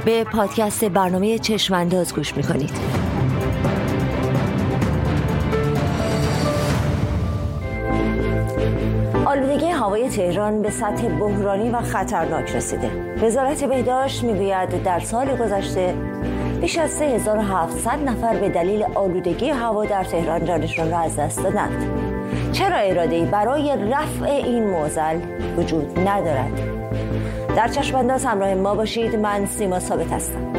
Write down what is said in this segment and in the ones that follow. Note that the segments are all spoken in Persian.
به پادکست برنامه چشمانداز گوش میکنید. آلودگی هوای تهران به سطح بحرانی و خطرناک رسیده. وزارت بهداشت میگوید در سال گذشته بیش از 3700 نفر به دلیل آلودگی هوا در تهران جانشان را از دست دادند. چرا اراده‌ای برای رفع این معضل وجود ندارد؟ در چشمانداز همراه ما باشید. من سیما ثابت هستم.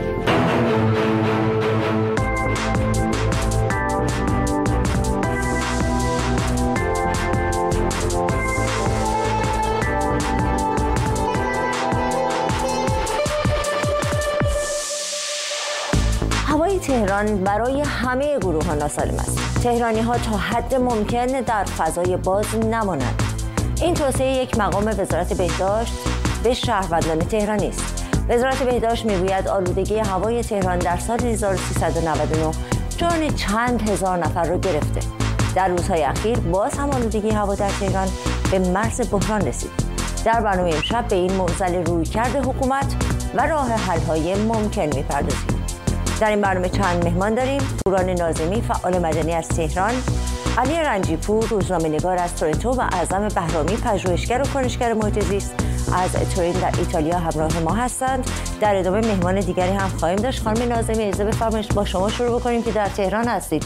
هوای تهران برای همه گروه‌ها ناسالم است. تهرانی‌ها تا حد ممکن در فضای باز نمانند. این توصیه یک مقام وزارت بهداشت به شهروندان تهرانی است. وزارت بهداشت میگوید آلودگی هوای تهران در سال 1399 جان چند هزار نفر را گرفته. در روزهای اخیر باز هم آلودگی هوا در تهران به مرز بحران رسید. در برنامه امشب به این معضل رویکرد حکومت و راه حل‌های ممکن می‌پردازیم. در این برنامه چند مهمان داریم: پوران ناظمی، فعال مدنی از تهران، علی رنجیپور، روزنامه‌نگار از تورنتو و اعظم بهرامی، پژوهشگر و کنشگر محیط زیست از تورین در ایتالیا همراه ما هستند. در ادامه مهمان دیگری هم خواهیم داشت. خانم ناظمی، اجازه بفرمایید با شما شروع بکنیم که در تهران هستید.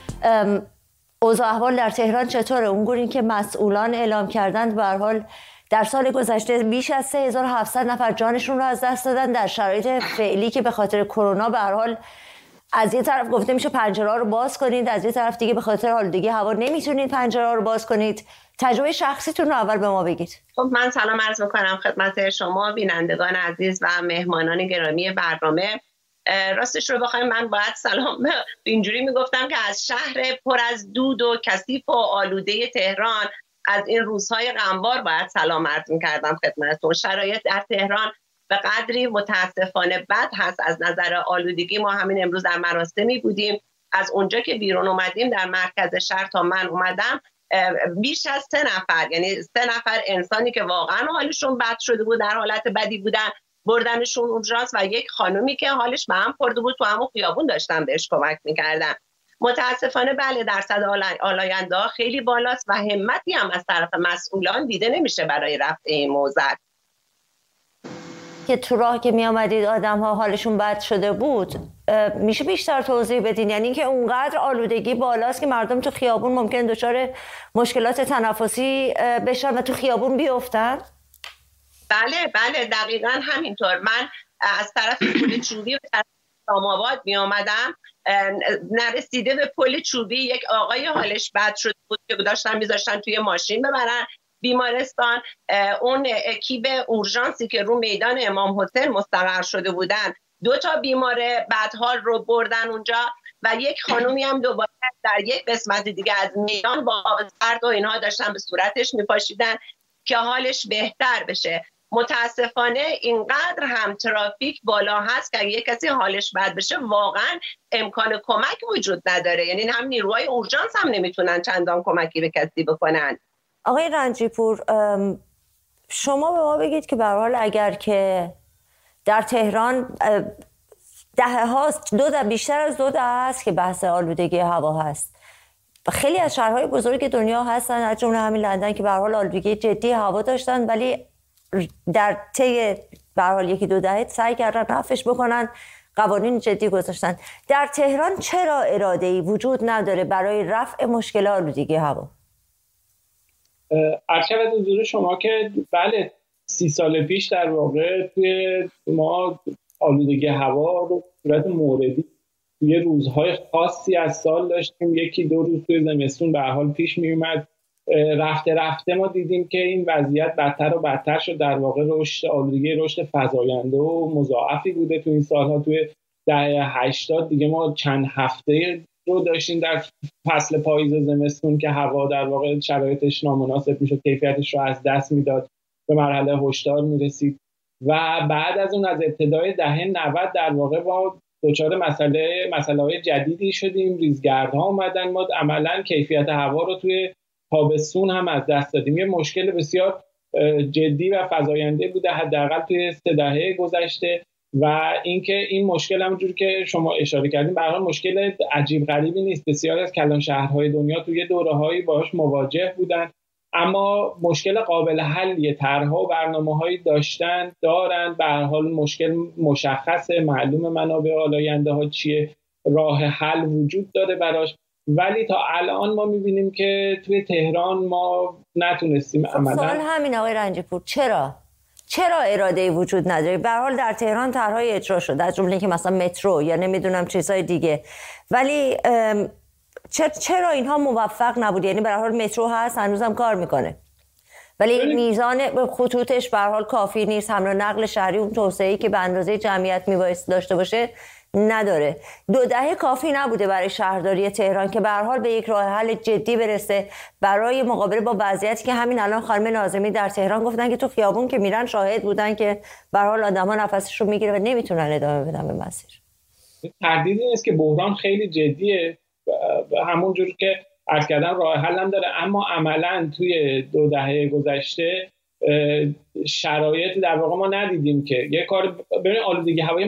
اوضاع احوال در تهران چطوره؟ اونگونه که مسئولان اعلام کردند به هر حال در سال گذشته بیش از 3700 نفر جانشون رو از دست دادن. در شرایط فعلی که به خاطر کرونا به هر حال از یه طرف گفته میشه پنجره‌ها رو باز کنید، از یه طرف دیگه به خاطر آلودگی هوا نمیتونید پنجره‌ها رو باز کنید. تجربه شخصیتون رو اول به ما بگید. خب من سلام عرض می‌کنم خدمت شما بینندگان عزیز و مهمانان گرامی برنامه. راستش رو بخوایم من باید سلام اینجوری میگفتم که از شهر پر از دود و کثیف و آلوده تهران از این روزهای غمبار باید سلام عرض می‌کردم خدمتتون. شرایط در تهران به قدری متاسفانه بد هست از نظر آلودگی. ما همین امروز در مراسمی بودیم، از اونجا که بیرون اومدیم در مرکز شهر تا من اومدم بیش از 3 نفر، یعنی 3 نفر انسانی که واقعا حالشون بد شده بود، در حالت بدی بودن، بردنشون اورژانس و یک خانومی که حالش به هم خورده بود تو همون خیابون داشتن بهش کمک میکردن. متاسفانه بله درصد آلاینده خیلی بالاست و همتی هم از طرف مسئولان دیده نمیشه برای رفع این موضوع. که تو راه که می آمدید آدم ها حالشون بد شده بود، میشه بیشتر توضیح بدین؟ یعنی که اونقدر آلودگی بالاست که مردم تو خیابون ممکن دچار مشکلات تنفسی بشن و تو خیابون بیفتن؟ بله دقیقاً همینطور. من از طرف پل چوبی و طرف اسلام‌آباد می آمدم، نرسیده به پل چوبی یک آقای حالش بد شده بود که میذاشتن توی ماشین ببرن بیمارستان. اون اکیپ اورژانسی که رو میدان امام حسین مستقر شده بودن 2 تا بیمار بدحال رو بردن اونجا و یک خانومی هم دوباره در یک قسمت دیگه از میدان با آب سرد و اینها داشتن به صورتش میپاشیدن که حالش بهتر بشه. متاسفانه اینقدر هم ترافیک بالا هست که اگه یک کسی حالش بد بشه واقعا امکان کمک وجود نداره، یعنی هم نیروهای اورژانس هم نمیتونن چندان کمکی به کسی بکنن. آقای رنجیپور، شما به ما بگید که به هر حال اگر که در تهران بیشتر از 2 دهه است که بحث آلودگی هوا هست، خیلی از شهرهای بزرگ دنیا هستن از جمله همین لندن که به هر حال آلودگی جدی هوا داشتن ولی در طی به هر حال 1-2 دهه سعی کردن رفعش بکنن، قوانین جدی گذاشتن. در تهران چرا اراده‌ای وجود نداره برای رفع مشکل آلودگی هوا؟ عرض حضور شما که بله 30 سال پیش در واقع توی ما آلودگی هوا رو صورت موردی توی روزهای خاصی از سال داشتیم، 1-2 روز توی زمستون به هر حال پیش می اومد. رفته ما دیدیم که این وضعیت بدتر و بدتر شد. در واقع رشد آلودگی رشد فزاینده و مضاعفی بوده تو این سالها. توی دهه 80 دیگه ما چند هفته رو داشتیم در فصل پاییز و زمستون که هوا در واقع شرایطش نامناسب میشد، کیفیتش رو از دست میداد، به مرحله هشدار میرسید و بعد از اون از ابتدای دهه 90 در واقع با دچار مسئله جدیدی شدیم. ریزگردها اومدن، ما عملاً کیفیت هوا رو توی تابستون هم از دست دادیم. یه مشکل بسیار جدی و فزاینده بوده حداقل توی 3 دهه گذشته و اینکه این مشکل همونجوری که شما اشاره کردین به هر حال مشکل عجیب غریبی نیست. بسیاری از کلان شهرهای دنیا توی دوره‌هایی باهاش مواجه بودن، اما مشکل قابل حلیه. طرح‌ها و برنامه‌هایی دارن، به هر حال مشکل مشخصه، معلومه منابع آلاینده‌ها چیه، راه حل وجود داره براش، ولی تا الان ما می‌بینیم که توی تهران ما نتونستیم عملاً. سوال همین آقای رنجی‌پور، چرا اراده وجود نداره؟ به هر حال در تهران طرح‌های اجرا شده، از جمله که مثلا مترو یا نمیدونم چیزهای دیگه، ولی چرا اینها موفق نبود؟ یعنی به هر حال مترو هست، هنوزم کار میکنه، ولی میزان خطوطش به هر حال کافی نیست. حمل و نقل شهری اون توسعه‌ای که به اندازه جمعیت میبایست داشته باشه نداره. 2 دهه کافی نبوده برای شهرداری تهران که به هر حال به یک راه حل جدی برسه برای مقابله با وضعیتی که همین الان خانم ناظمی در تهران گفتن که تو خیابون که میرن شاهد بودن که به هر حال آدما نفسشون میگیره و نمیتونن ادامه بدن به مسیر. تردیدی نیست که بحران خیلی جدیه، همونجور که عرض کردم راه حل هم داره، اما عملاً توی 2 دهه گذشته شرایط در واقع ما ندیدیم که یه کار. ببین آلودگی هوایی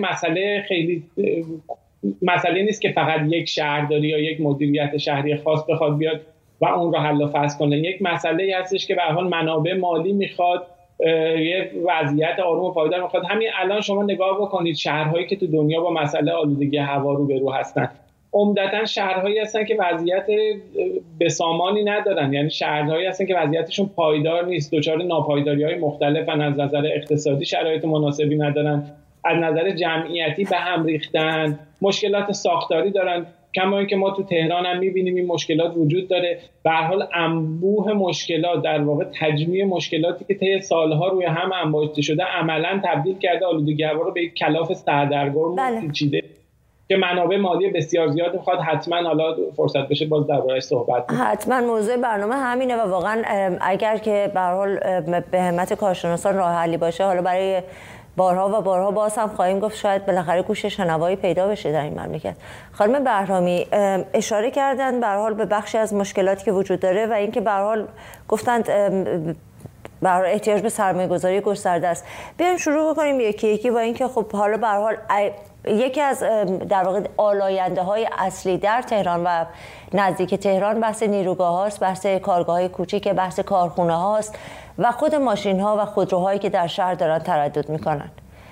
مسئله نیست که فقط یک شهرداری یا یک مدیریت شهری خاص بخواد بیاد و اون رو حل و فصل کنه. یک مسئله‌ای هستش که به هر حال منابع مالی میخواد، یه وضعیت آروم و پایدار میخواد. همین الان شما نگاه بکنید شهرهایی که تو دنیا با مسئله آلودگی هوا روبرو هستن عمدتاً شهرهایی هستن که وضعیت بسامانی ندارن، یعنی شهرهایی هستن که وضعیتشون پایدار نیست، دچار ناپایداری‌های مختلفن، از نظر اقتصادی شرایط مناسبی ندارن، از نظر جمعیتی به هم ریختن، مشکلات ساختاری دارن. کما اینکه ما تو تهران هم می‌بینیم این مشکلات وجود داره. به هر حال انبوه مشکلات، در واقع تجمیع مشکلاتی که طی سالها روی هم انباشته شده عملاً تبدیل کرده آلودگی هوا رو به یک کلاف سردرگم پیچیده که منابع مالی بسیار زیاد میخواد. حتما حالا فرصت بشه باز درباره‌اش صحبت کنیم. حتما موضوع برنامه همینه و واقعا اگر که به هر حال به همت کارشناسان راه حلی باشه، حالا برای بارها و بارها باز هم خواهیم گفت، شاید بالاخره گوش شنوایی پیدا بشه در این مملکت. خانم بهرامی اشاره کردن به هر حال به بخشی از مشکلاتی که وجود داره و اینکه به هر حال گفتند به هر حال احتیاج به سرمایه‌گذاری گسترده است. بیایم شروع بکنیم یکی یکی با اینکه خب حالا به هر حال یکی از در واقع آلاینده‌های اصلی در تهران و نزدیک تهران بحث نیروگاه‌هاست، بحث کارگاه‌های کوچیک، بحث کارخونه‌هاست و خود ماشین‌ها و خودروهایی که در شهر دارن تردد می‌کنن.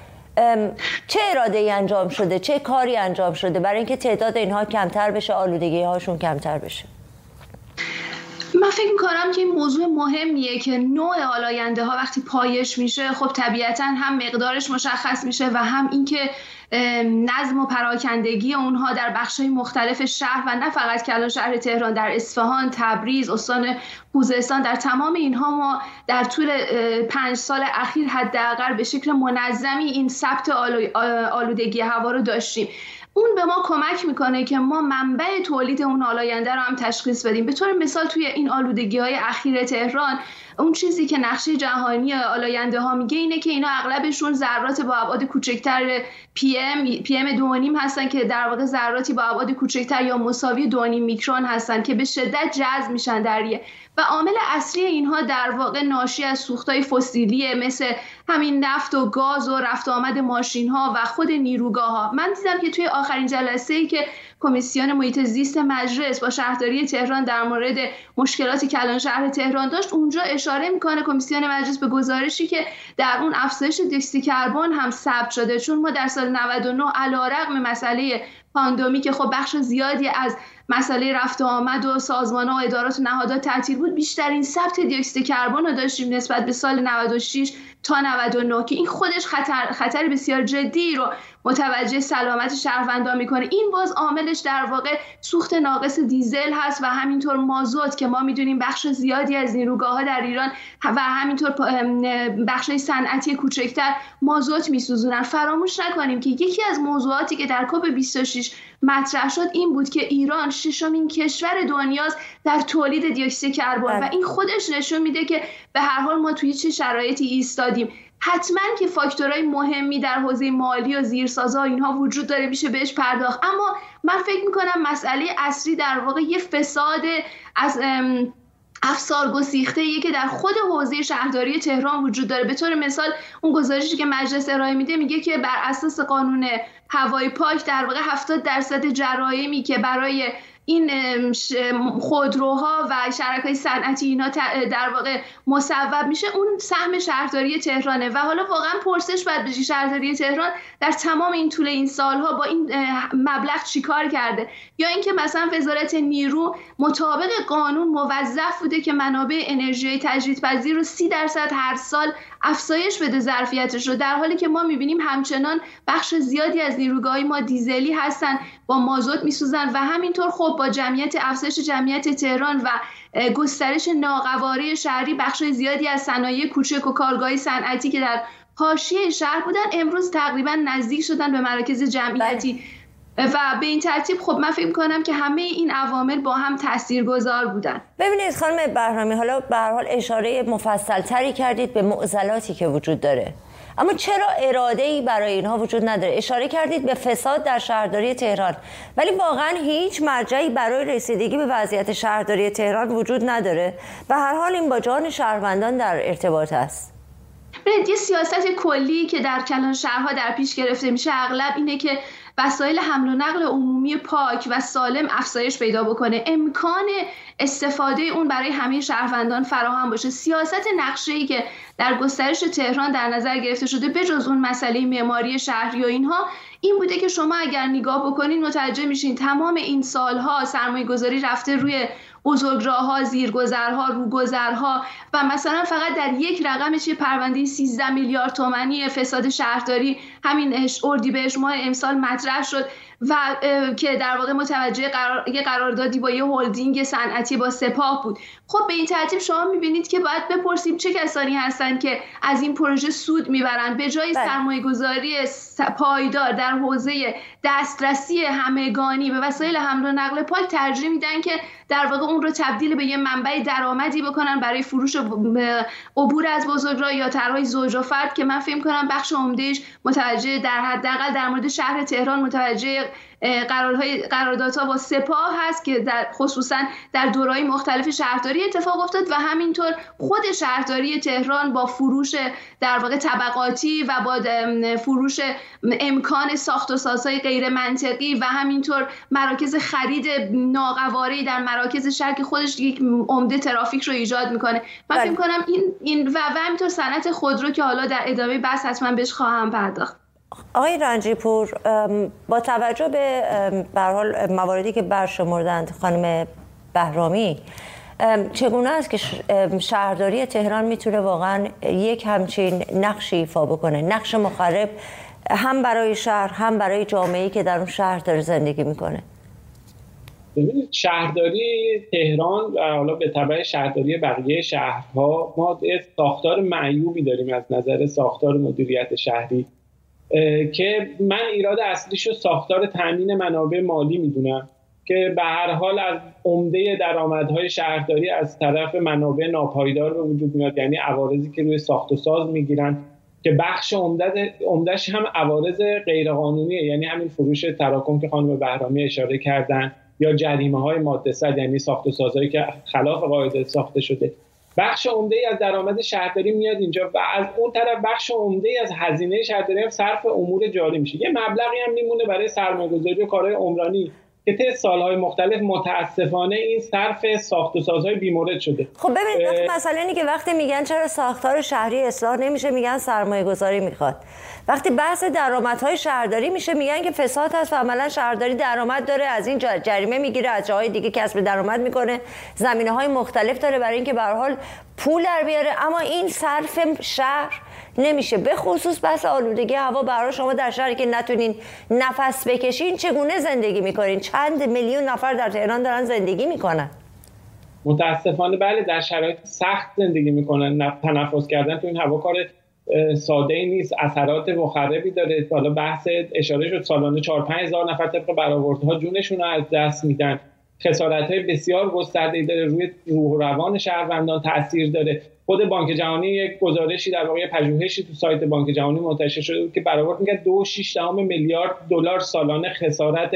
چه اراده‌ای انجام شده، چه کاری انجام شده برای اینکه تعداد اینها کمتر بشه، آلودگی‌هاشون کمتر بشه؟ من فکر میکنم که این موضوع مهمیه که نوع آلاینده ها وقتی پایش میشه خب طبیعتا هم مقدارش مشخص میشه و هم اینکه نظم و پراکندگی اونها در بخش‌های مختلف شهر و نه فقط کلان شهر تهران، در اصفهان، تبریز، استان خوزستان، در تمام اینها ما در طول 5 سال اخیر حداقل به شکل منظمی این ثبت آلودگی هوا رو داشتیم. اون به ما کمک میکنه که ما منبع تولید اون آلاینده رو هم تشخیص بدیم. به طور مثال توی این آلودگی‌های اخیر تهران اون چیزی که نقشه جهانی آلاینده ها میگه اینه که اینا اغلبشون ذرات با ابعاد کوچکتر PM 2.5 هستن که در واقع ذراتی با ابعاد کوچکتر یا مساوی 2.5 میکرون هستن که به شدت جذب میشن در و عامل اصلی اینها در واقع ناشی از سوختهای فسیلیه، مثل همین نفت و گاز و رفت آمد ماشین ها و خود نیروگاه ها. من دیدم که توی آخرین جلسه‌ای که کمیسیون محیط زیست مجلس با شهرداری تهران در مورد مشکلات کلان شهر تهران داشت، اونجا اشاره میکنه کمیسیون مجلس به گزارشی که در اون افزایش دیوکسید کربن هم ثبت شده، چون ما در سال 99 علیرغم مسئله پاندمی که خب بخش زیادی از مسئله رفت و آمد و سازمان‌ها و ادارات و نهادات تعطیل بود، بیشترین ثبت دیوکسید کربن رو داشتیم نسبت به سال 96 تا 99 که این خودش خطر بسیار جدی رو متوجه سلامت شهروندان میکنه. این باز عاملش در واقع سوخت ناقص دیزل هست و همینطور مازوت که ما میدونیم بخش زیادی از نیروگاه‌ها در ایران و همینطور بخش‌های صنعتی کوچکتر مازوت میسوزونن. فراموش نکنیم که یکی از موضوعاتی که در کاپ 26 مطرح شد این بود که ایران 6مین کشور دنیاست در تولید دیوکسید کربن و این خودش نشون میده که به هر حال ما توی چه شرایطی ایستادیم. حتما که فاکتورهای مهمی در حوزه مالی و زیرسازها اینها وجود داره، میشه بهش پرداخت، اما من فکر میکنم مسئله اصلی در واقع یه فساد افسار گسیخته‌ایه که در خود حوزه شهرداری تهران وجود داره. به طور مثال اون گزارشی که مجلس ارائه میده میگه که بر اساس قانون هوای پاک در واقع 70% جرایمی که برای این خودروها و شرکای صنعتی اینا در واقع مصوب میشه اون سهم شهرداری تهرانه. و حالا واقعا پرسش باید بشه شهرداری تهران در تمام این طول این سالها با این مبلغ چیکار کرده؟ یا اینکه مثلا وزارت نیرو مطابق قانون موظف بوده که منابع انرژی تجدیدپذیر رو 30% هر سال افزایش بده ظرفیتش رو، در حالی که ما میبینیم همچنان بخش زیادی از نیروگاهی ما دیزلی هستن با مازوت میسوزن و همینطور خب با افزایش جمعیت تهران و گسترش ناقواره شهری بخش زیادی از صنایع کوچک و کارگاهی صنعتی که در حاشیه شهر بودن امروز تقریبا نزدیک شدن به مراکز جمعیتی و به این ترتیب خب من فکر می‌کنم که همه این عوامل با هم تاثیرگذار بودن. ببینید خانم بهرامی، حالا به هر حال اشاره مفصل‌تری کردید به معضلاتی که وجود داره، اما چرا اراده‌ای برای اینها وجود نداره؟ اشاره کردید به فساد در شهرداری تهران، ولی واقعا هیچ مرجعی برای رسیدگی به وضعیت شهرداری تهران وجود نداره. به هر حال این با جان شهروندان در ارتباط است. یه سیاست کلی که در کلان شهرها در پیش گرفته میشه اغلب اینه که وسایل حمل و نقل عمومی پاک و سالم افزایش پیدا بکنه، امکان استفاده اون برای همه شهروندان فراهم باشه. سیاست نقشه‌ای که در گسترش تهران در نظر گرفته شده بجز اون مسئله معماری شهری و اینها این بوده که شما اگر نگاه بکنین متوجه میشین تمام این سالها سرمایه‌گذاری رفته روی بزرگراه‌ها، زیرگذرها، روگذرها و مثلا فقط در یک رقمش یه پرونده 13 میلیارد تومانی فساد شهرداری همین اردیبهشت ماه امسال مطرح شد و که در واقع متوجه یه قراردادی با یه هلدینگ صنعتی با سپاه بود. خب به این ترتیب شما می‌بینید که باید بپرسیم چه کسانی هستن که از این پروژه سود میبرن به جای سرمایه‌گذاری پایدار در حوزه دسترسی همگانی به وسایل حمل و نقل پاک ترجیح میدن که در واقع اون رو تبدیل به یه منبع درآمدی بکنن برای فروش عبور از بزرگراه یا طرح‌های زوج و فرد که من فکر می‌کنم بخش عمده‌اش متوجه در حداقل در مورد شهر تهران متوجه قراردادها با سپاه هست که در خصوصا در دوره‌های مختلف شهرداری اتفاق افتاد و همینطور خود شهرداری تهران با فروش در واقع طبقاتی و با فروش امکان ساخت و سازهای غیر منطقی و همینطور مراکز خرید ناقواره در مراکز شهر که خودش یک عمده ترافیک رو ایجاد میکنه. من فکر می‌کنم این و همینطور صنعت خودرو که حالا در ادامه بحث حتما بهش خواهم پرداخت. آقای رنجی پور، با توجه به هر حال مواردی که برشمردند خانم بهرامی، چگونه است که شهرداری تهران میتونه واقعا یک همچین نقشی ایفا بکنه، نقش مخرب هم برای شهر هم برای جامعه‌ای که در اون شهر داره زندگی میکنه؟ ببینید شهرداری تهران و حالا به تبع شهرداری بقیه شهرها ما ساختار معیوبی داریم از نظر ساختار مدیریت شهری که من ایراد اصلیشو ساختار تامین منابع مالی میدونم که به هر حال از عمده درآمدهای شهرداری از طرف منابع ناپایدار به وجود میاد، یعنی عوارضی که روی ساخت و ساز میگیرن که بخش عمدهش هم عوارض غیرقانونیه، یعنی همین فروش تراکم که خانم بهرامی اشاره کردن یا جریمه‌های ماده 100 یعنی ساخت و سازهایی که خلاف قاعده ساخته شده. بخش عمده‌ای از درآمد شهرداری میاد اینجا و از اون طرف بخش عمده‌ای از هزینه شهرداری هم صرف امور جاری میشه. یه مبلغی هم میمونه برای سرمایه‌گذاری و کارهای عمرانی که طی سال‌های مختلف متاسفانه این صرف ساخت و سازهای بیمورد شده. خب ببینید مثلا اینه که وقتی میگن چرا ساختار شهری اصلاح نمیشه میگن سرمایه‌گذاری میخواد. وقتی بحث درآمدهای شهرداری میشه میگن که فساد هست و عملا شهرداری درآمد داره، از این جریمه میگیره، از جاهای دیگه کسب درآمد میکنه، زمینه‌های مختلف داره برای اینکه به هر حال پول در بیاره، اما این صرف شهر نمیشه. به خصوص بحث آلودگی هوا، برای شما در شهری که نتونین نفس بکشین چگونه زندگی میکنین؟ چند میلیون نفر در تهران دارن زندگی میکنن. متاسفانه بله در شرایط سخت زندگی میکنن. تنفس کردن تو این هوا کار ساده ای نیست، اثرات مخربی داره. حالا بحث اشاره شد سالانه 4-5 هزار نفر طبق برآوردها جونشون رو از دست میدن. خسارت‌های بسیار گسترده‌ای داره، روی روح و روان شهروندان تاثیر داره. خود بانک جهانی یک گزارشی در واقع پژوهشی تو سایت بانک جهانی منتشر شده که برآورد میگه 2.6 میلیارد دلار سالانه خسارت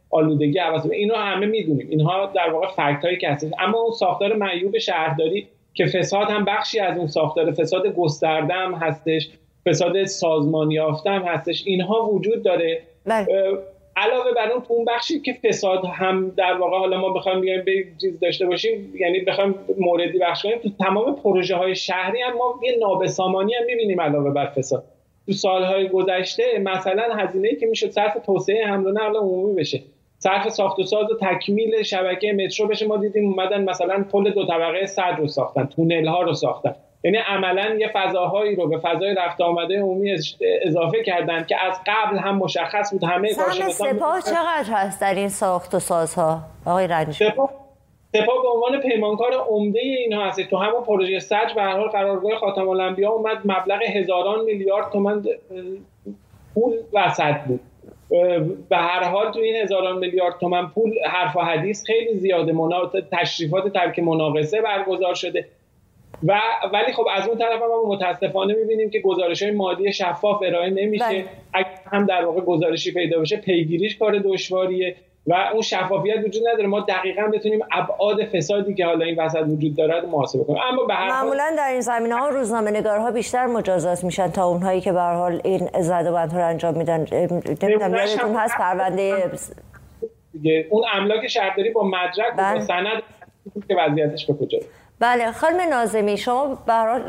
آلودگی هوا. اینو همه میدونیم، اینها در واقع فکت هایی که هست. اما اون ساختار معیوب شهرداری که فساد هم بخشی از اون ساختار، فساد گسترده هم هستش، فساد سازمانی یافته هم هستش، اینها وجود داره. علاوه بر اون تو اون بخشی که فساد هم در واقع، حالا ما بخوایم بیایم به چیز داشته باشیم، یعنی بخوایم موردی بخش کنیم، تو تمام پروژه های شهری هم ما یه نابسامانی هم می‌بینیم علاوه بر فساد. تو سالهای گذشته مثلا هزینه‌ای که میشد صرف توسعه حمل و نقل عمومی بشه، صرف ساخت و ساز و تکمیل شبکه مترو بشه، ما دیدیم اومدن مثلا پل 2 طبقه صد رو ساختن، تونل‌ها رو ساختن، یعنی عملاً یه فضاهایی رو به فضای رفت آمده عمومی اضافه کردن که از قبل هم مشخص بود. همه کارشناسان سپاه چقدر هست در این ساخت و سازها آقای رنجی؟ سپاه به عنوان پیمانکار عمده اینها هست. تو همون پروژه سج به هر حال قرارگاه خاتم الانبیا اومد، مبلغ هزاران میلیارد تومان پول وسط بود. به هر حال تو این هزاران میلیارد تومان پول حرف و حدیث خیلی زیاده، تشریفات ترک مناقصه برگزار شده ولی خب از اون طرف هم متاسفانه می‌بینیم که گزارش‌های مالی شفاف ارائه نمیشه. اگه هم در واقع گزارشی پیدا بشه پیگیریش کار دشواریه و اون شفافیت وجود نداره ما دقیقاً بتونیم ابعاد فسادی که حالا این وسط وجود داره محاسبه کنیم. اما به هر حال معمولاً در این زمینه‌ها روزنامه‌نگارها بیشتر مجازات میشن تا اونهایی که به هر حال این زدوبندها رو انجام میدن. نمی‌دونم یادتون هست پرونده دیگه اون املاک شهرداری با مدرک و با سند که وضعیتش به کجاست. بله خانم ناظمی، شما به هر حال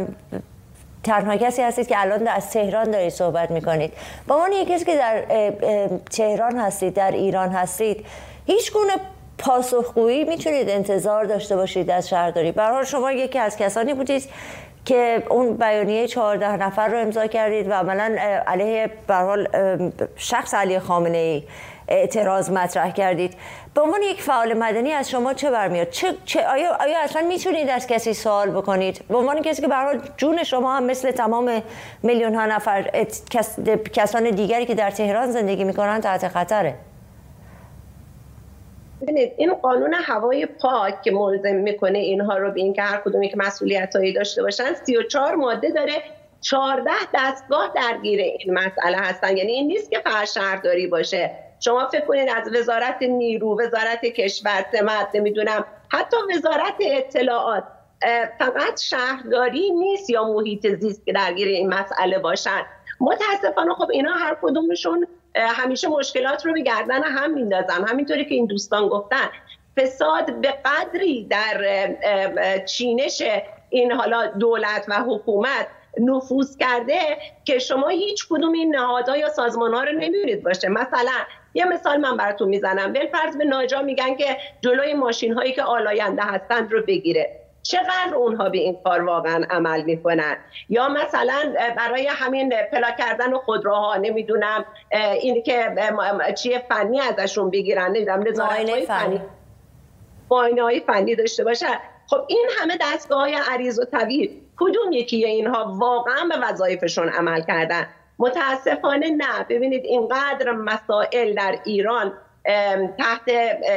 تنها کسی هستید که الان از تهران دارید صحبت میکنید. با عنوان یک کسی که در تهران هستید، در ایران هستید، هیچ گونه پاسخگویی میتونید انتظار داشته باشید از شهرداری؟ به هر حال شما یکی از کسانی بودید که اون بیانیه 14 نفر رو امضا کردید و عملاً علیه به هر حال شخص علی خامنه‌ای اعتراض مطرح کردید. به عنوان یک فعال مدنی از شما چه برمیاد؟ آیا اصلا میتونید از کسی سوال بکنید؟ به عنوان کسی که به هر حال جون شما هم مثل تمام میلیون ها نفر کسان دیگری که در تهران زندگی میکنن تحت خطره. ببینید این قانون هوای پاک که ملزم میکنه اینها رو به این که هر کدومی که مسئولیتایی داشته باشن 34 ماده داره، 14 دستگاه درگیر این مسئله هستن. یعنی این نیست که فقط شهرداری باشه. شما فکر کنید از وزارت نیرو، وزارت کشور، سمت، نمیدونم حتی وزارت اطلاعات، فقط شهرداری نیست یا محیط زیست که درگیر این مسئله باشن. متاسفانه خب اینا هر کدومشون همیشه مشکلات رو به گردن هم میندازن. همینطوری که این دوستان گفتن فساد به قدری در چینش این حالا دولت و حکومت نفوذ کرده که شما هیچ کدوم این نهادها یا سازمان‌ها رو نمی‌بینید باشه. مثلا یه مثال من براتون میزنم، بالفرض به ناجا میگن که جلوی ماشین‌هایی که آلاینده هستند رو بگیره. چقدر اونها به این کار واقعا عمل میکنن؟ یا مثلا برای همین پلاک کردن خودروها نمیدونم این که چیه فنی ازشون بگیرن، نمیدونم نظارت‌های فنی، معاینه‌های فنی داشته باشن. خب این همه دستگاه‌های عریض و طویل کدوم یکی اینها واقعا به وظایفشون عمل کردن؟ متاسفانه نه. ببینید اینقدر مسائل در ایران تحت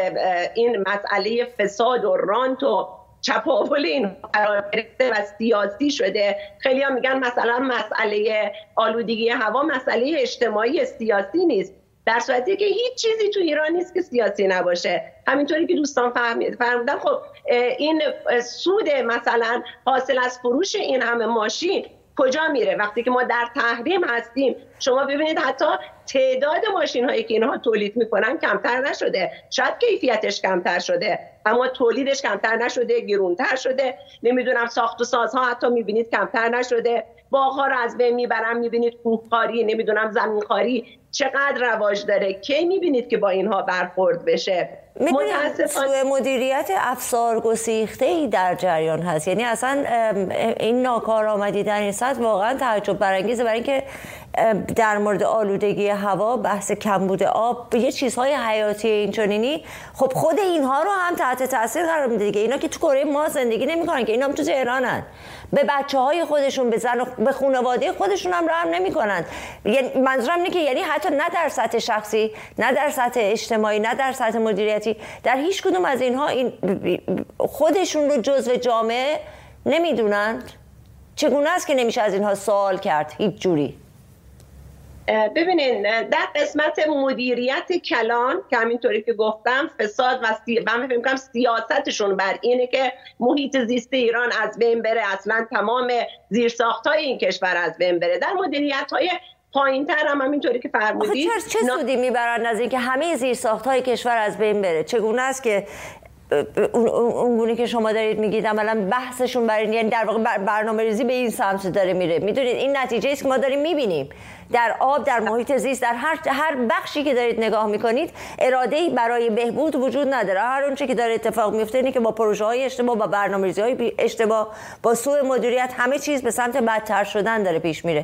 این مسئله فساد و رانت و چپاول این قرار گرفته و سیاسی شده. خیلی ها میگن مثلا مسئله آلودگی هوا مسئله اجتماعی سیاسی نیست، در صورتی که هیچ چیزی تو ایران نیست که سیاسی نباشه. همینطوری که دوستان فهمیدن خب این سود مثلا حاصل از فروش این همه ماشین کجا میره؟ وقتی که ما در تحریم هستیم شما ببینید حتی تعداد ماشین هایی که اینها تولید میکنن کمتر نشده، شاید کیفیتش کمتر شده اما تولیدش کمتر نشده، گرونتر شده. نمیدونم ساخت و سازها حتی میبینید کمتر نشده، باغ‌ها رو از بین میبرن، میبینید کوهکاری، نمیدونم زمینخواری چقدر رواج داره. کی میبینید که با اینها برخورد بشه؟ سوء مدیریت افسار گسیخته‌ای در جریان هست. یعنی اصلا این ناکارآمدی در این سطح واقعا تعجب برانگیزه، برای اینکه در مورد آلودگی هوا، بحث کمبود آب، یه چیزهای حیاتی اینچنینی، خب خود اینها رو هم تحت تاثیر قرار میده دیگه. اینا که تو کره ما زندگی نمیکنن که، اینا هم تو تهرانن، به بچه‌های خودشون، به زن و به خانواده خودشون هم رحم نمیکنن. یعنی منظورم اینه که یعنی حتی نه در سطح شخصی، نه در سطح اجتماعی، نه در سطح مدیریتی، در هیچ کدوم از اینها این خودشون رو جزو جامعه نمیدونن. چگونه است که نمیشه از اینها سوال کرد هیچ جوری؟ ببینین در قسمت مدیریت کلان که همینطوری که گفتم فساد من فکر می‌کنم سیاستشون بر اینه که محیط زیست ایران از بین بره، اصلا تمام زیرساخت‌های این کشور از بین بره. در مدیریت‌های پایین‌تر هم همینطوری که فرمودید چه سودی میبرن از اینکه همه زیرساخت‌های کشور از بین بره؟ چگونه است که اون گونه که شما دارید میگید عملا بحثشون برای این، یعنی در واقع برنامه‌ریزی به این سمت داره میره؟ میدونید این نتیجه است که ما داریم میبینیم در آب، در محیط زیست، در هر بخشی که دارید نگاه میکنید اراده‌ای برای بهبود وجود نداره. هر اون چیزی که داره اتفاق میفته اینه که با پروژه‌های اشتباه، با برنامه‌ریزی‌های اشتباه، با سوء مدیریت همه چیز به سمت بدتر شدن داره پیش میره.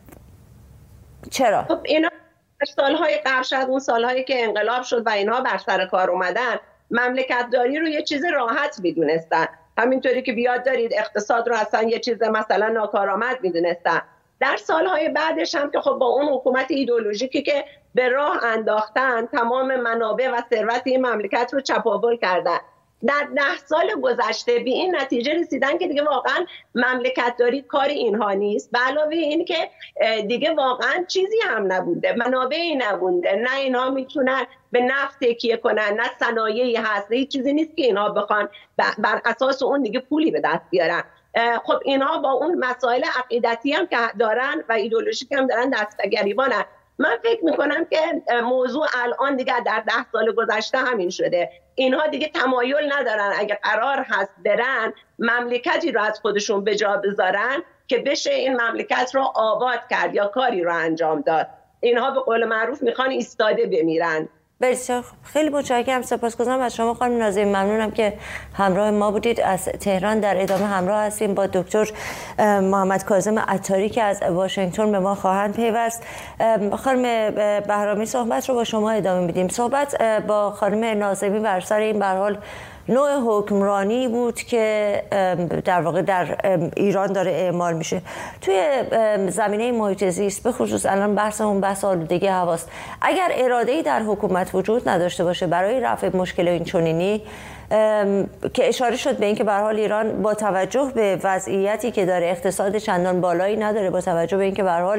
چرا؟ خب اینا سالهای قبل شد، اون سالهایی که انقلاب شد و اینها بر سر کار اومدن، مملکت داری رو یه چیز راحت میدونستن، همینطوری که بیاد دارید اقتصاد رو اصلا یه چیز مثلا ناکارآمد میدونستن. در سالهای بعدش هم که خب با اون حکومت ایدئولوژیکی که به راه انداختن تمام منابع و ثروت این مملکت رو چپاول کردن. در 10 سال گذشته به این نتیجه رسیدن که دیگه واقعا مملکت داری کار اینها نیست، به علاوه این که دیگه واقعا چیزی هم نبوده، منابعی نبوده، نه اینها میتونن به نفت تکیه کنن، نه صنایعی هست، هیچ چیزی نیست که اینها بخوان بر اساس اون دیگه پولی به دست بیارن. خب اینها با اون مسائل عقیدتی هم که دارن و ایدئولوژیک هم دارن دست گریبانن. من فکر میکنم که موضوع الان دیگه در 10 سال گذشته همین شده. اینها دیگه تمایل ندارن اگه قرار هست برن مملکتی رو از خودشون به جا بذارن که بشه این مملکت رو آباد کرد یا کاری رو انجام داد. اینها به قول معروف میخوان ایستاده بمیرن. بسیار خیلی متشکرم، سپاسگزارم از شما خانم ناظمی، ممنونم که همراه ما بودید. از تهران در ادامه همراه هستیم با دکتر محمد کاظم عطاری که از واشنگتن به ما خواهند پیوست. خانم بهرامی صحبت رو با شما ادامه میدیم. صحبت با خانم ناظمی بر سر این به هر حال نوع حکمرانی بود که در واقع در ایران داره اعمال میشه توی زمینه محیط زیست، به خصوص الان بحثمون بحث آلودگی هواست. اگر اراده‌ای در حکومت وجود نداشته باشه برای رفع مشکل این چنینی که اشاره شد به این که به هر حال ایران با توجه به وضعیتی که داره اقتصاد چندان بالایی نداره، با توجه به این که به هر حال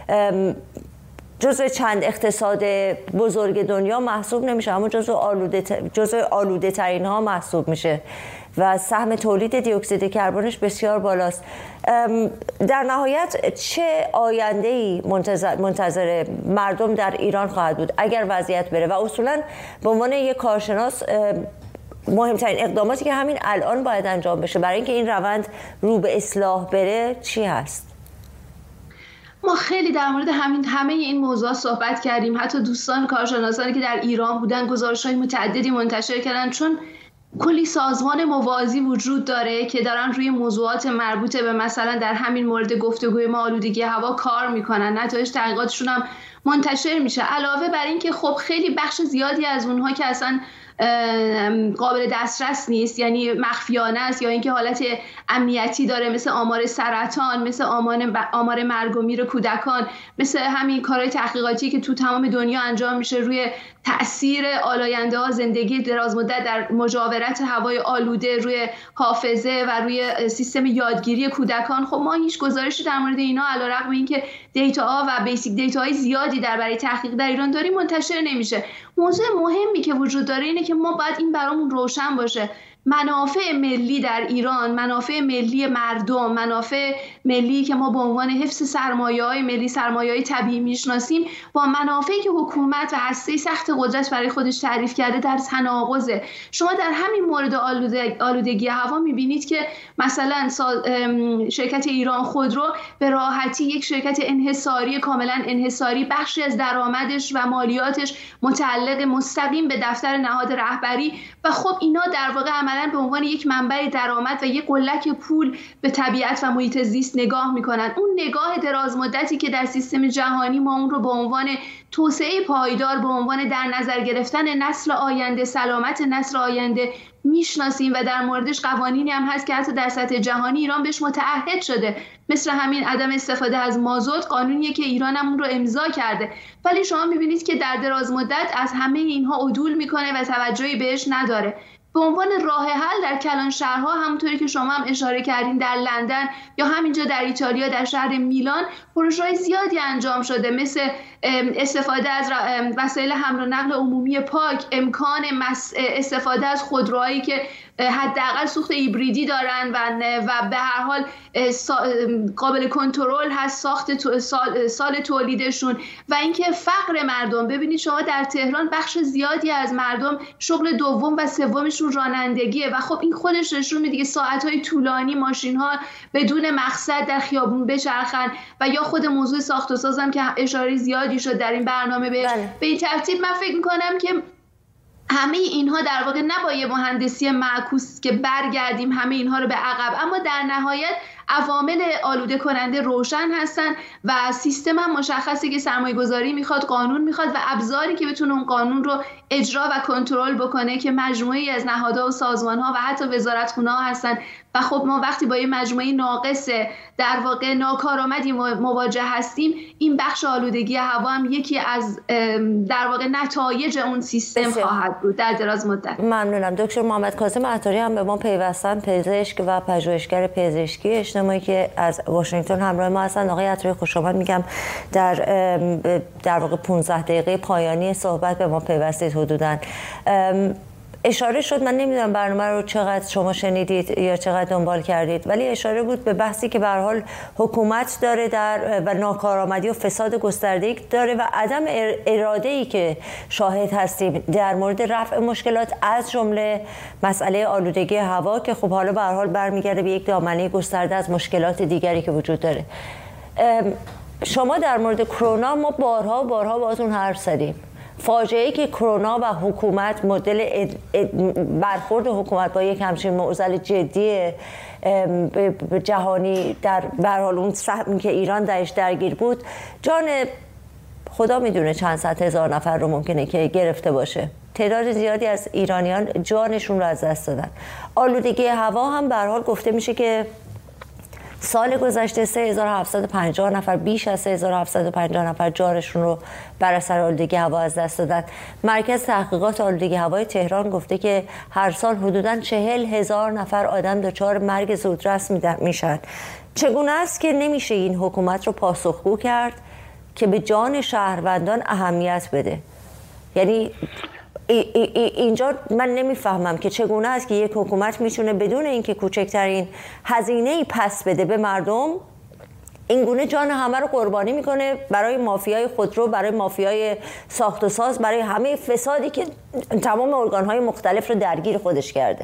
جزء چند اقتصاد بزرگ دنیا محسوب نمیشه اما جزء آلوده ترین ها محسوب میشه و سهم تولید دی اکسید کربنش بسیار بالاست. در نهایت چه آینده‌ای منتظر مردم در ایران خواهد بود اگر وضعیت بره و اصولا به عنوان یک کارشناس مهمترین اقداماتی که همین الان باید انجام بشه برای اینکه این روند رو به اصلاح بره چی هست؟ ما خیلی در مورد همه این موضوعات صحبت کردیم. حتی دوستان کارشناسانی که در ایران بودن گزارش‌های متعددی منتشر کردن، چون کلی سازمان موازی وجود داره که دارن روی موضوعات مربوط به مثلا در همین مورد گفتگوی ما آلودگی هوا کار میکنن. نتایج تحقیقاتشون هم منتشر میشه. علاوه بر این که خب خیلی بخش زیادی از اونها که اصلا قابل دسترس نیست، یعنی مخفیانه است یا اینکه حالت امنیتی داره، مثل آمار سرطان، مثل آمار مرگ و میر کودکان، مثل همین کارهای تحقیقاتی که تو تمام دنیا انجام میشه روی تأثیر آلاینده ها زندگی دراز مدت در مجاورت هوای آلوده روی حافظه و روی سیستم یادگیری کودکان. خب ما هیچ گزارشی در مورد اینا علیرغم اینکه دیتاها و بیسیک دیتاهای زیادی برای تحقیق در ایران داریم منتشر نمیشه. موضوع مهمی که وجود داره اینه که ما باید این برامون روشن باشه. منافع ملی در ایران، منافع ملی مردم، منافع ملی که ما به عنوان حفظ سرمایه‌های ملی، سرمایه‌های طبیعی میشناسیم، با منافعی که حکومت و هسته سخت قدرت برای خودش تعریف کرده در تناقضه. شما در همین مورد آلودگی هوا می‌بینید که مثلا شرکت ایران خودرو به راحتی یک شرکت انحصاری، کاملا انحصاری، بخشی از درآمدش و مالیاتش متعلق مستقیم به دفتر نهاد رهبری و خب اینا در واقع عملاً به عنوان یک منبع درآمد و یک قلک پول به طبیعت و محیط زیست نگاه میکنن. اون نگاه دراز مدتی که در سیستم جهانی ما اون رو به عنوان توسعه پایدار، به عنوان در نظر گرفتن نسل آینده، سلامت نسل آینده میشناسیم و در موردش قوانینی هم هست که حتی در سطح جهانی ایران بهش متعهد شده، مثل همین عدم استفاده از مازوت، قانونیه که ایران هم اون رو امضا کرده. ولی شما میبینید که در دراز مدت از همه اینها عدول میکنه و توجهی بهش نداره. به عنوان راه حل در کلان شهرها همونطوری که شما هم اشاره کردین در لندن یا همینجا در ایتالیا در شهر میلان پروژه‌های زیادی انجام شده، مثل استفاده از وسایل حمل و نقل عمومی پاک، امکان استفاده از خودروهایی که حداقل سوخت هیبریدی دارن و به هر حال قابل کنترل هست ساخت سال تولیدشون، و اینکه فقر مردم. ببینید شما در تهران بخش زیادی از مردم شغل دوم و سومشون رانندگیه و خب این خودش نشون میده که ساعت‌های طولانی ماشین‌ها بدون مقصد در خیابون بچرخن، و یا خود موضوع ساخت و سازم که اشاره زیادی شد در این برنامه به این ترتیب. من فکر می‌کنم که همه اینها در واقع نباید مهندسی معکوس که برگردیم همه اینها رو به عقب، اما در نهایت عوامل آلوده کننده روشن هستن و سیستم هم مشخصه که سرمایه گذاری میخواد، قانون میخواد و ابزاری که بتونه اون قانون رو اجرا و کنترل بکنه که مجموعی از نهادها و سازمانها و حتی وزارتخونه‌ها هستن. و خب ما وقتی با یه مجموعه ناقص در واقع ناکارآمدی مواجه هستیم، این بخش آلودگی هوا هم یکی از در واقع نتایج اون سیستم خواهد بود در دراز مدت. ممنونم. دکتر محمد کاظم عطاری هم به ما پیوستن، پزشک و پژوهشگر پزشکی اجتماعی که از واشنگتن همراه ما هستن. آقای عطاری خوش آمد میگم. در واقع 15 دقیقه پایانی صحبت به ما پیوستید حدوداً. اشاره شد، من نمیدونم برنامه رو چقدر شما شنیدید یا چقدر دنبال کردید، ولی اشاره بود به بحثی که به هر حال حکومت داره و ناکارآمدی و فساد گسترده‌ای داره و عدم اراده‌ای که شاهد هستیم در مورد رفع مشکلات، از جمله مسئله آلودگی هوا که خب حالا به هر حال برمیگرده به یک دامنه گسترده از مشکلات دیگری که وجود داره. شما در مورد کرونا ما بارها باهاتون حرف زدیم. فاجعه‌ای که کرونا و حکومت، مدل برخورد حکومت با یک همچین معضل جدی جهانی در حال اون سهمی که ایران درش درگیر بود، جان خدا میدونه چند صد هزار نفر رو ممکنه که گرفته باشه. تعداد زیادی از ایرانیان جانشون رو از دست دادن. آلودگی هوا هم به هر حال گفته میشه که سال گذشته 3750 نفر، بیش از 3750 نفر جانشون رو بر اثر آلودگی هوا از دست دادن. مرکز تحقیقات آلودگی هوای تهران گفته که هر سال حدوداً 40,000 نفر آدم دچار مرگ زودرس میشن. چگونه است که نمیشه این حکومت رو پاسخگو کرد که به جان شهروندان اهمیت بده؟ یعنی اینجا من نمیفهمم که چگونه است که یک حکومت میتونه بدون اینکه کوچکترین هزینه‌ای پس بده به مردم، این گونه جان همه رو قربانی میکنه برای مافیای خودرو، برای مافیای ساخت و ساز، برای همه فسادی که تمام ارگان‌های مختلف رو درگیر خودش کرده.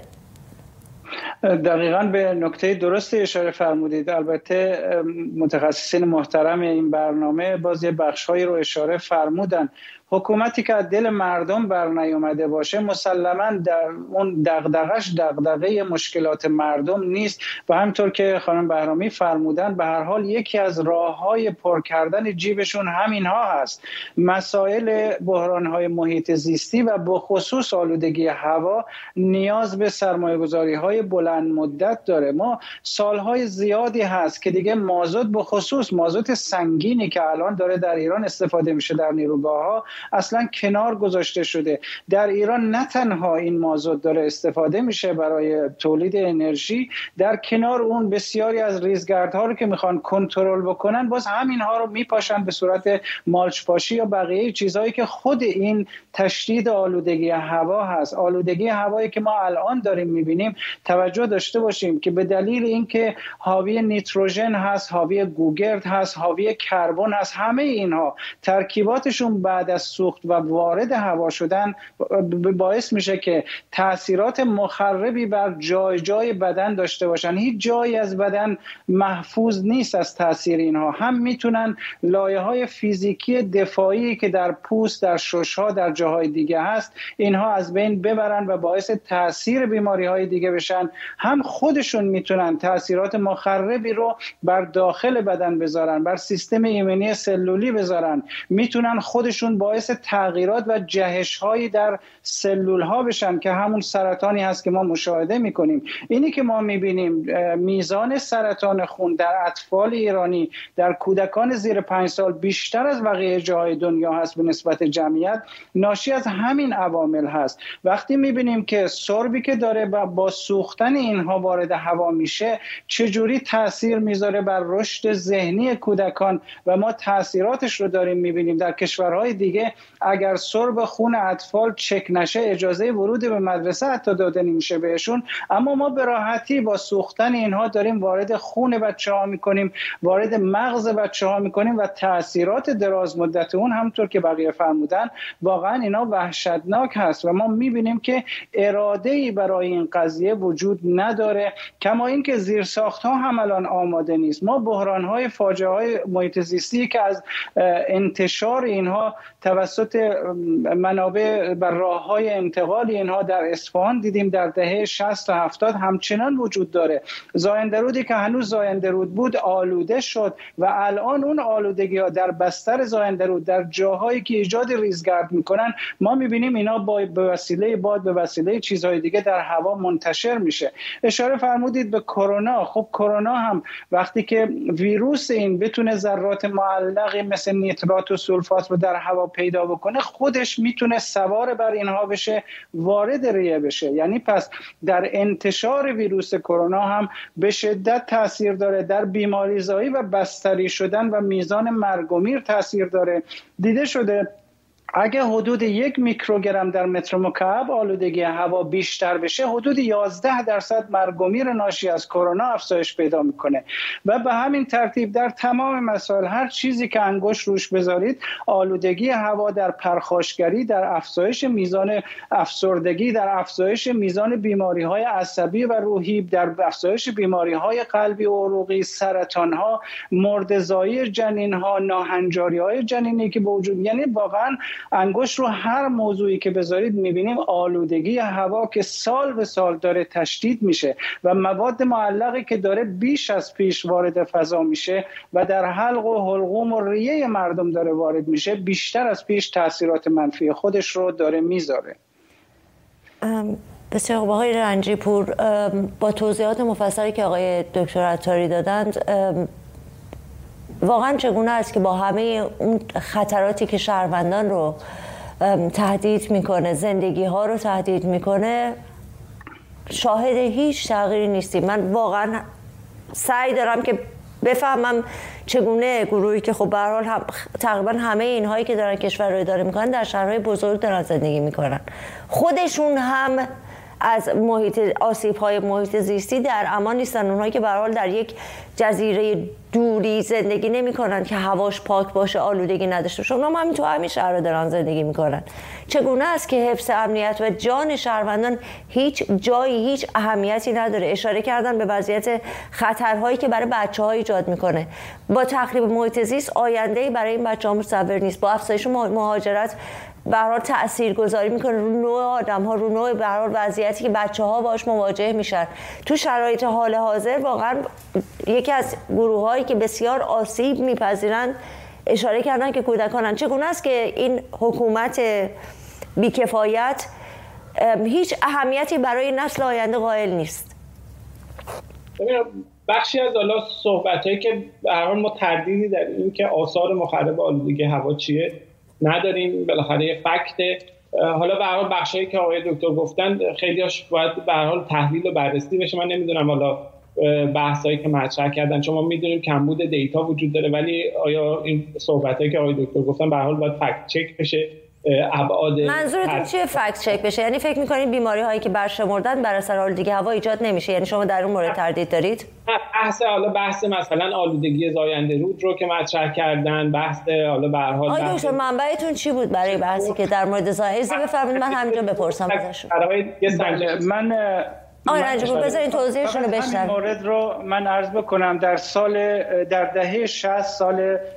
دقیقاً به نکته درست اشاره فرمودید. البته متخصصین محترم این برنامه باز یه بخش‌هایی رو اشاره فرمودن. حکومتی که از دل مردم بر نیامده باشه مسلماً در اون دغدغه مشکلات مردم نیست و همطور که خانم بهرامی فرمودن به هر حال یکی از راه‌های پر کردن جیبشون همینها هست. مسائل بحران‌های محیط زیستی و به خصوص آلودگی هوا نیاز به سرمایه‌گذاری‌های بلند مدت داره. ما سالهای زیادی هست که دیگه مازوت، به خصوص مازوت سنگینی که الان داره در ایران استفاده میشه در نیروگاه‌ها، اصلا کنار گذاشته شده. در ایران نه تنها این مازوت داره استفاده میشه برای تولید انرژی، در کنار اون بسیاری از ریزگردها رو که میخوان کنترل بکنن باز همینها رو میپاشن به صورت مالچ پاشی یا بقیه چیزهایی که خود این تشدید آلودگی هوا هست. آلودگی هوایی که ما الان داریم میبینیم، توجه داشته باشیم که به دلیل اینکه حاوی نیتروژن هست، حاوی گوگرد هست، حاوی کربن هست، همه اینها ترکیباتشون بعد از سوخت و وارد هوا شدن باعث میشه که تاثیرات مخربی بر جای بدن داشته باشن. هیچ جایی از بدن محفوظ نیست از تاثیر اینها. هم میتونن لایه‌های فیزیکی دفاعی که در پوست، در شش‌ها، در جاهای دیگه هست، اینها از بین ببرن و باعث تاثیر بیماری‌های دیگه بشن. هم خودشون میتونن تاثیرات مخربی رو بر داخل بدن بذارن، بر سیستم ایمنی سلولی بذارن. میتونن خودشون باعث باعث تغییرات و جهش‌هایی در سلول‌ها بشن که همون سرطانی هست که ما مشاهده می‌کنیم. اینی که ما می‌بینیم میزان سرطان خون در اطفال ایرانی در کودکان زیر 5 سال بیشتر از بقیه جاهای دنیا هست به نسبت جمعیت، ناشی از همین عوامل هست. وقتی می‌بینیم که سربی که داره با سوختن اینها وارد هوا میشه چجوری تاثیر میذاره بر رشد ذهنی کودکان و ما تاثیراتش رو داریم می‌بینیم. در کشورهای دیگه اگر سرب خون اطفال چک نشه اجازه ورود به مدرسه حتی داده نمیشه بهشون، اما ما به راحتی با سوختن اینها داریم وارد خون بچه‌ها میکنیم، وارد مغز بچه‌ها میکنیم و تاثیرات دراز مدت اون همونطور که بقیه فرمودن واقعا اینا وحشتناک هست و ما میبینیم که اراده‌ای برای این قضیه وجود نداره، کما اینکه زیرساخت‌ها هم الان آماده نیست. ما بحران‌های فاجعه‌های محیط زیستی که از انتشار اینها توسط منابع و راه‌های انتقال اینها در اصفهان دیدیم در دهه 60 تا 70 همچنان وجود داره. زاینده رودی که هنوز زاینده رود بود آلوده شد و الان اون آلودگی‌ها در بستر زاینده رود در جاهایی که ایجاد ریزگرد میکنن ما میبینیم اینا به وسیله باد به وسیله چیزهای دیگه در هوا منتشر میشه. اشاره فرمودید به کرونا. خب کرونا هم وقتی که ویروس این بتونه ذرات معلقی مثل نیترات و سولفات رو در هوا پیدا بکنه خودش میتونه سوار بر اینها بشه، وارد ریه بشه. یعنی پس در انتشار ویروس کرونا هم به شدت تاثیر داره، در بیماریزایی و بستری شدن و میزان مرگ و میر تاثیر داره. دیده شده اگه حدود 1 میکروگرم در متر مکعب آلودگی هوا بیشتر بشه حدود 11% مرگ و میر ناشی از کرونا افزایش پیدا میکنه و به همین ترتیب در تمام مسائل هر چیزی که انگشت روش بذارید آلودگی هوا در پرخاشگری، در افزایش میزان افسردگی، در افزایش میزان بیماری‌های عصبی و روحی، در افزایش بیماری‌های قلبی و عروقی، سرطان‌ها، مرده‌زایی جنین‌ها، ناهنجاری‌های جنینی که به وجود، یعنی واقعاً انگشت رو هر موضوعی که بذارید میبینیم آلودگی هوا که سال به سال داره تشدید میشه و مواد معلقی که داره بیش از پیش وارد فضا میشه و در حلق و حلقوم و ریه مردم داره وارد میشه بیشتر از پیش تاثیرات منفی خودش رو داره میذاره. بسیار خوب آقای رنجی پور، با توضیحات مفصلی که آقای دکتر عطاری دادند واقعا چگونه است که با همه اون خطراتی که شهروندان رو تهدید میکنه، زندگی ها رو تهدید میکنه، شاهد هیچ تغییری نیستیم؟ من واقعا سعی دارم که بفهمم چگونه گروهی که خب به هر حال تقریبا همه اینهایی که دارن کشور رو اداره میکنن در شهرهای بزرگ دارن زندگی میکنن، خودشون هم از آسیب‌های محیط زیستی در امان نیستن. اونهایی که به هر حال در یک جزیره دوری زندگی نمی‌کنن که هواش پاک باشه، آلودگی نداشته باشه، اونها هم تو همین شهرها دارن زندگی می‌کنن. چگونه است که حفظ امنیت و جان شهروندان هیچ جایی هیچ اهمیتی نداره؟ اشاره کردن به وضعیت خطرهایی که برای بچه‌ها ایجاد می‌کنه. با تخریب محیط زیست آینده‌ای برای این بچه‌ها متصور نیست. با افزایش مهاجرت به هر حال تاثیرگذاری میکنه رو نوع آدم‌ها، رو نوع به هر حال وضعیتی که بچه‌ها باهاش مواجه میشن. تو شرایط حال حاضر واقعا یکی از گروه‌هایی که بسیار آسیب میپذیرن اشاره کردن که کودکانن. چگونه است که این حکومت بیکفایت هیچ اهمیتی برای نسل آینده قائل نیست؟ بخشی از حالا صحبتایی که به هر حال ما تردیدی در این که آثار مخرب آلودگی هوا چیه نداریم، بالاخره فکت. حالا به هر حال بخشایی که آقای دکتر گفتن خیلیاش باید به هر حال تحلیل و بررسی بشه. من نمیدونم حالا بحثایی که مطرح کردن، چون ما میدونیم کمبود دیتا وجود داره، ولی آیا این صحبتایی که آقای دکتر گفتن به هر حال باید فکت چک بشه؟ ابعاد منظورتون چیه فکت چک بشه؟ یعنی فکر می‌کنید بیماری هایی که برشمردن بر اثر آلودگی هوا ایجاد نمیشه؟ یعنی شما در اون مورد تردید دارید؟ بحث مثلا آلودگی زاینده رود رو که مطرح کردن، بحث حالا به هر حال آقای دکتر منبعتون چی بود برای بحثی که در مورد زاینده بفرمایید من همینجا بپرسم ازشون. من آقای رنجی پور بذارین توضیحشون رو بشنویم. این مورد رو من عرض بکنم. در دهه 60 سال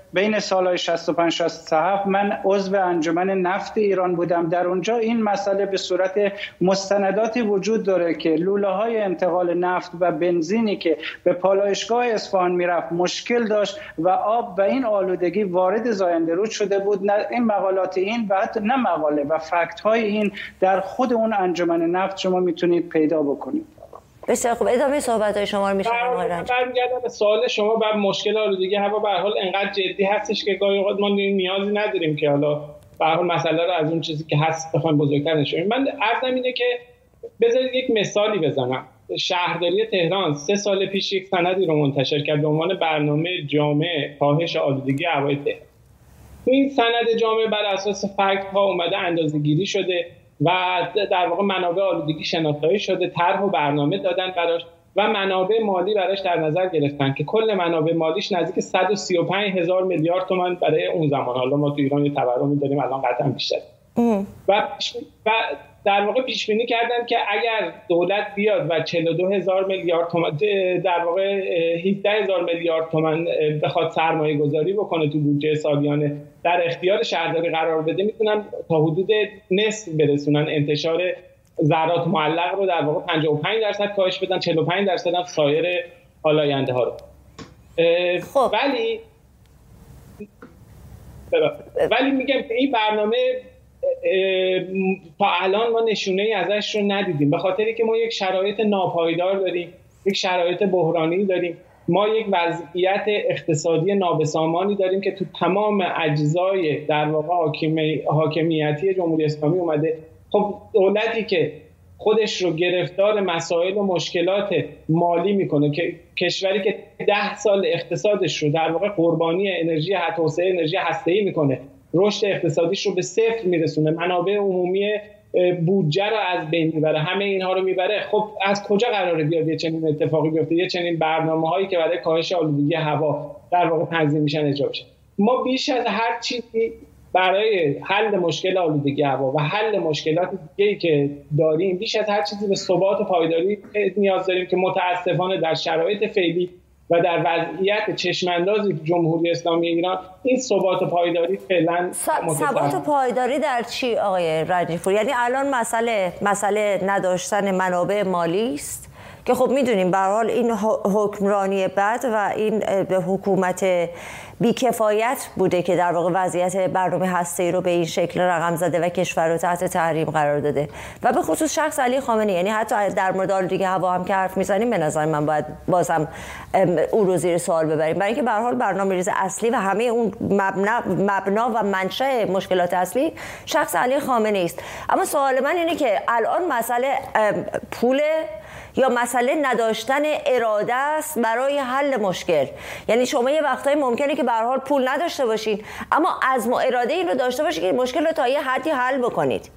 بین سالهای 65 67 من عضو انجمن نفت ایران بودم. در اونجا این مسئله به صورت مستنداتی وجود داره که لوله‌های انتقال نفت و بنزینی که به پالایشگاه اصفهان میرفت مشکل داشت و آب و این آلودگی وارد زاینده رود شده بود. این مقالات این و حتی نه مقاله و فکت های این در خود اون انجمن نفت شما میتونید پیدا بکنید. بسیار خوب، ادامه صحبت‌های شما رو می‌شنوم آقای رنجی. برمیگردم به سوال شما. بر مشکل آلودگی هوا به هر حال انقدر جدی هستش که گاهی اوقات ما نیازی نداریم که حالا به هر حال مسئله رو از اون چیزی که هست بخوایم بزرگتر نشونیم. من عرضم اینه که بذارید یک مثالی بزنم. شهرداری تهران 3 سال پیش یک سندی رو منتشر کرد به عنوان برنامه جامع کاهش آلودگی هوای تهران. تو این سند جامع بر اساس فکت ها اومده اندازه‌گیری شده و در واقع منابع آلودگی شناسایی شده، طرح و برنامه دادن براش و منابع مالی براش در نظر گرفتن که کل منابع مالیش نزدیک 135,000 میلیارد تومان برای اون زمان. حالا ما تو ایران یه تورمی داریم الان قطعا بیشتر. و در واقع پیش بینی کردن که اگر دولت بیاد و 42,000 میلیارد تومان در واقع 17,000 میلیارد تومان بخواد سرمایه گذاری بکنه تو بودجه سالیانه در اختیار شهرداری قرار بده، میتونن تا حدود نصف برسونن انتشار ذرات معلق رو، در واقع 55% کاهش بدن، 45% هم سایر آلاینده ها رو. خب. ولی میگم که این برنامه تا الان ما نشونه‌ای ازش رو ندیدیم، به خاطری که ما یک شرایط ناپایدار داریم، یک شرایط بحرانی داریم، ما یک وضعیت اقتصادی نابسامانی داریم که تو تمام اجزای در واقع حاکمیتی جمهوری اسلامی اومده. خب دولتی که خودش رو گرفتار مسائل و مشکلات مالی میکنه، که کشوری که 10 سال اقتصادش رو در واقع قربانی انرژی توسعه انرژی هسته‌ای میکنه، رشد اقتصادیش رو به صفر میرسونه، منابع عمومی بودجه رو از بین میبره، همه اینها رو میبره، خب از کجا قراره بیاد یه چنین اتفاقی بیفته؟ یه چنین برنامه‌هایی که برای کاهش آلودگی هوا در واقع تنظیم میشن اجرا بشه. ما بیش از هر چیزی برای حل مشکل آلودگی هوا و حل مشکلات دیگه‌ای که داریم، بیش از هر چیزی به ثبات و پایداری نیاز داریم که متاسفانه در شرایط فعلی و در وضعیت چشمانداز جمهوری اسلامی ایران این ثبات و پایداری فعلا ثبات و پایداری در چی آقای رنجی‌پور؟ یعنی الان مسئله نداشتن منابع مالی است که خب میدونیم به هر حال این حکمرانی بد و این به حکومت بیکفایت بوده که در واقع وضعیت برنامه هسته‌ای رو به این شکل رقم زده و کشور رو تحت تحریم قرار داده و به خصوص شخص علی خامنه‌ای. یعنی حتی در مورد آلودگی هوا هم که حرف میزنیم به نظر من باید بازم او رو زیر سوال ببریم، برای اینکه به هر حال برنامه‌ریزی اصلی و همه اون مبنا و منشأ مشکلات اصلی شخص علی خامنه‌ای است. اما سوال من اینه که الان مسئله پول یا مسئله نداشتن اراده است برای حل مشکل؟ یعنی شما یه وقتایی ممکنه که به هر حال پول نداشته باشین اما عزم و اراده این رو داشته باشید که مشکل رو تا یه حدی حل بکنید.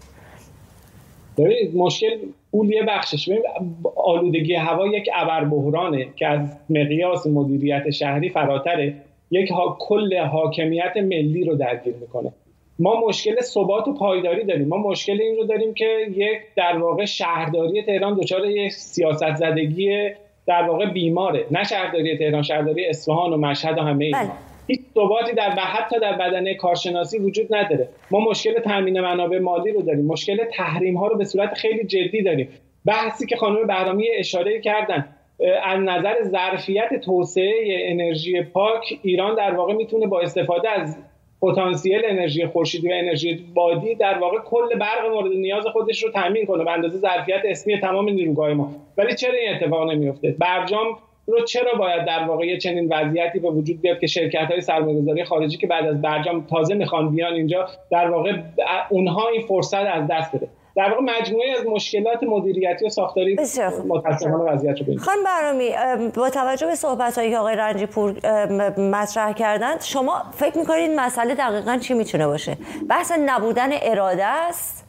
ببینید مشکل پول یه بخشش. ببینید آلودگی هوا یک ابربحرانه که از مقیاس مدیریت شهری فراتره، یک کل حاکمیت ملی رو درگیر میکنه. ما مشکل ثبات و پایداری داریم. ما مشکل این رو داریم که یک در واقع شهرداری تهران دچار یک سیاست زدگی در واقع بیماره، نه شهرداری تهران، شهرداری اصفهان و مشهد و همه اینا. هیچ ثباتی حتی در بدنه کارشناسی وجود نداره. ما مشکل تامین منابع مالی رو داریم، مشکل تحریم ها رو به صورت خیلی جدی داریم. بحثی که خانم بهرامی اشاره کردن از نظر ظرفیت توسعه انرژی پاک، ایران در واقع میتونه با استفاده از پتانسیل انرژی خورشیدی و انرژی بادی در واقع کل برق مورد نیاز خودش رو تامین کنه به اندازه ظرفیت اسمی تمام نیروگاه ما. ولی چرا این اتفاق نمیفته؟ برجام رو چرا باید در واقع یه چنین وضعیتی به وجود بیاد که شرکت‌های سرمایه‌گذاری خارجی که بعد از برجام تازه میخوان بیان اینجا، در واقع اونها این فرصت از دست بده؟ در واقع مجموعه از مشکلات مدیریتی و ساختاری متأسفانه وضعیت رو ببینید. خانم بهرامی، با توجه به صحبت‌هایی که آقای رنجی‌پور مطرح کردند، شما فکر می‌کنید مسئله دقیقاً چی میتونه باشه؟ بحث نبودن اراده است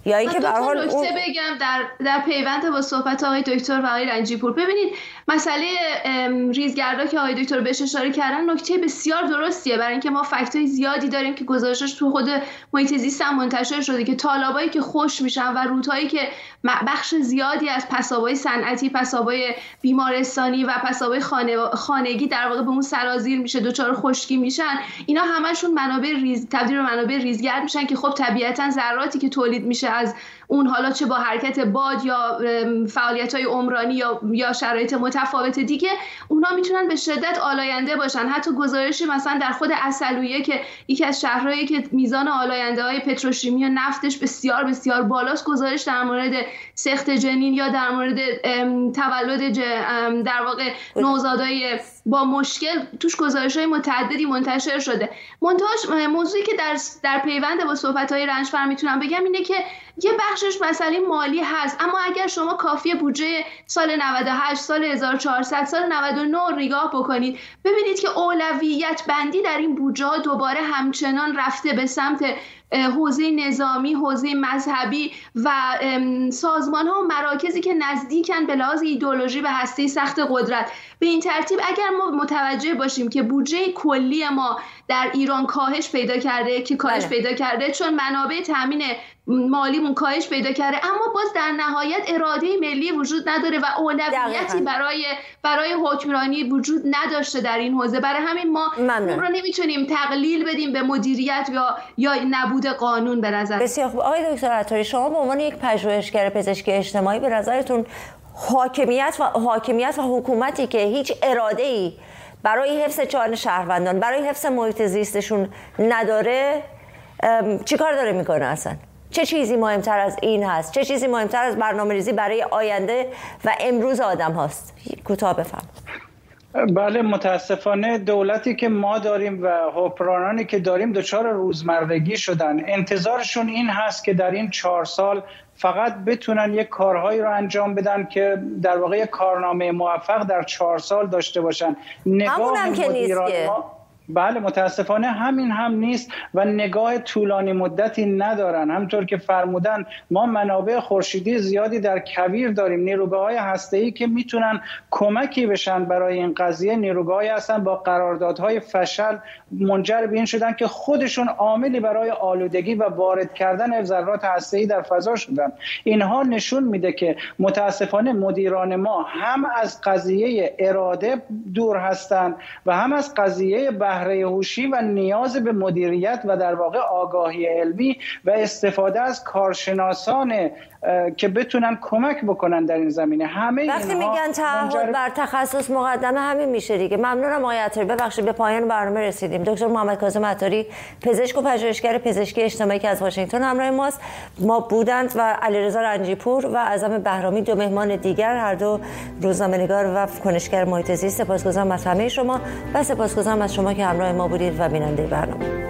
یا اینکه به هر حال نکته بگم در پیوند با صحبت آقای دکتر و آقای رنجیپور، ببینید مسئله ریزگردا که آقای دکتر بهش اشاره کردن نکته بسیار درستیه، برای اینکه ما فکت‌های زیادی داریم که گزارشش تو خود محیط زیست هم منتشر شده که تالابایی که خشک میشن و رودهایی که بخش زیادی از پسابای صنعتی، پسابای بیمارستانی و پسابای خانگی در واقع به اون سرازیر میشه، دچار خشکی میشن، اینا همشون منابع تبدیل به منابع ریزگرد میشن که خب طبیعتاً ذراتی که تولید میشه از اون، حالا چه با حرکت باد یا فعالیت‌های عمرانی یا شرایط متفاوت دیگه، اونا میتونن به شدت آلاینده باشن. حتی گزارشی مثلا در خود عسلویه که یکی از شهرهایی که میزان آلاینده‌های پتروشیمی و نفتش بسیار بسیار بالاست، گزارش در مورد سقط جنین یا در مورد تولد در واقع نوزادای با مشکل توش گزارش‌های متعددی منتشر شده. موضوعی که در پیوند با صحبت‌های رنجفر میتونم بگم اینه که یه بخشش مسئله مالی هست، اما اگر شما کافیه بودجه سال 98 سال 1400 سال 99 نگاه بکنید، ببینید که اولویت بندی در این بودجه ها دوباره همچنان رفته به سمت حوزه نظامی، حوزه مذهبی و سازمان ها و مراکزی که نزدیکن به لحاظ ایدئولوژی به هسته سخت قدرت. به این ترتیب اگر ما متوجه باشیم که بودجه کلی ما در ایران کاهش پیدا کرده، که کاهش پیدا کرده چون منابع تامین مالیمون کاهش پیدا کرده، اما باز در نهایت اراده ملی وجود نداره و اولویتی برای حکمرانی وجود نداشته در این حوزه. برای همین ما اون رو نمیتونیم تقلیل بدیم به مدیریت یا نبود قانون. به نظر بسیار خوب. آقای دکتر عطاری، شما به عنوان یک پژوهشگر پزشکی اجتماعی به نظرتون حاکمیت و حکومتی که هیچ اراده‌ای برای حفظ جان شهروندان، برای حفظ محیط زیستشون نداره، چیکار داره میکنه اصلا؟ چه چیزی مهمتر از این هست؟ چه چیزی مهمتر از برنامه‌ریزی برای آینده و امروز آدم هاست؟ کوتاه بفرمایید. بله، متاسفانه دولتی که ما داریم و حکمرانانی که داریم دچار روزمرگی شدن. انتظارشون این هست که در این 4 سال فقط بتونن یک کارهایی رو انجام بدن که در واقع یک کارنامه موفق در 4 سال داشته باشن. همون که نیست که بله، متاسفانه همین هم نیست و نگاه طولانی مدتی ندارن. همطور که فرمودن ما منابع خورشیدی زیادی در کویر داریم، نیروگاه‌های هسته‌ای که میتونن کمکی بشن برای این قضیه. نیروگاه‌هایی هستن با قراردادهای فشل منجر به این شدن که خودشون عاملی برای آلودگی و وارد کردن ذرات هسته‌ای در فضا شدن. اینها نشون میده که متاسفانه مدیران ما هم از قضیه اراده دور هستند و هم از قضیه بهره هوشی و نیاز به مدیریت و در واقع آگاهی علمی و استفاده از کارشناسان که بتونن کمک بکنن در این زمینه. همه وقتی میگن تعهد بر تخصص مقدمه همین میشه دیگه. ممنونم آقای عطاری. ببخشید به پایان برنامه رسیدیم. دکتر محمد کاظم عطاری، پزشک و پژوهشگر پزشکی اجتماعی که از واشنگتن همراه ماست ما بودند و علیرضا رنجیپور و اعظم بهرامی، 2 مهمان دیگر، هر دو روزنامه‌نگار و کنشگر محیط زیست. سپاسگزارم از همه شما و سپاسگزارم از شما که همراه ما بودید و بیننده برنامه.